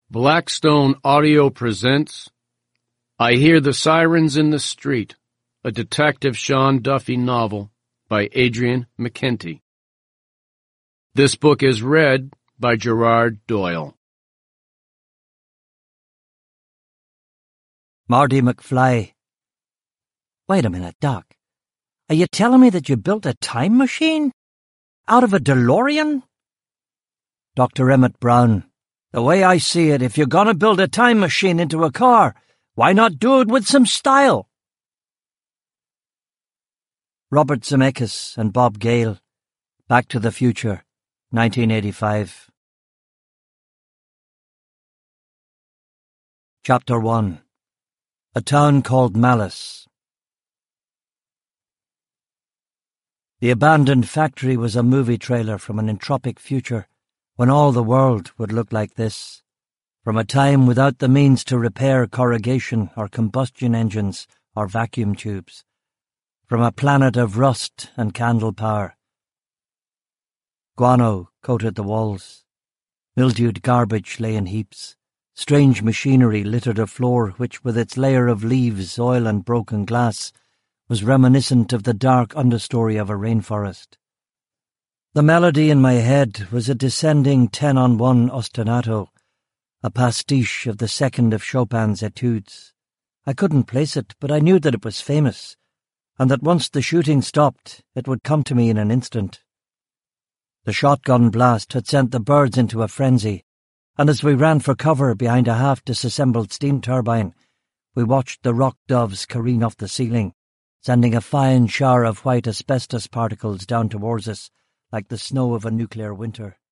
Blackstone Audio presents I Hear the Sirens in the Street, a Detective Sean Duffy novel by Adrian McKenty. This book is read by Gerard Doyle. Marty McFly. Wait a minute, Doc. Are you telling me that you built a time machine? Out of a DeLorean? Dr. Emmett Brown. The way I see it, if you're gonna build a time machine into a car, why not do it with some style? Robert Zemeckis and Bob Gale. Back to the Future, 1985. Chapter 1. A Town Called Malice. The abandoned factory was a movie trailer from an entropic future when all the world would look like this, from a time without the means to repair corrugation or combustion engines or vacuum tubes, from a planet of rust and candle power. Guano coated the walls. Mildewed garbage lay in heaps. Strange machinery littered a floor which, with its layer of leaves, oil, and broken glass, was reminiscent of the dark understory of a rainforest. The melody in my head was a descending 10-on-1 ostinato, a pastiche of the second of Chopin's Etudes. I couldn't place it, but I knew that it was famous, and that once the shooting stopped, it would come to me in an instant. The shotgun blast had sent the birds into a frenzy, and as we ran for cover behind a half-disassembled steam turbine, we watched the rock doves careen off the ceiling, sending a fine shower of white asbestos particles down towards us, like the snow of a nuclear winter.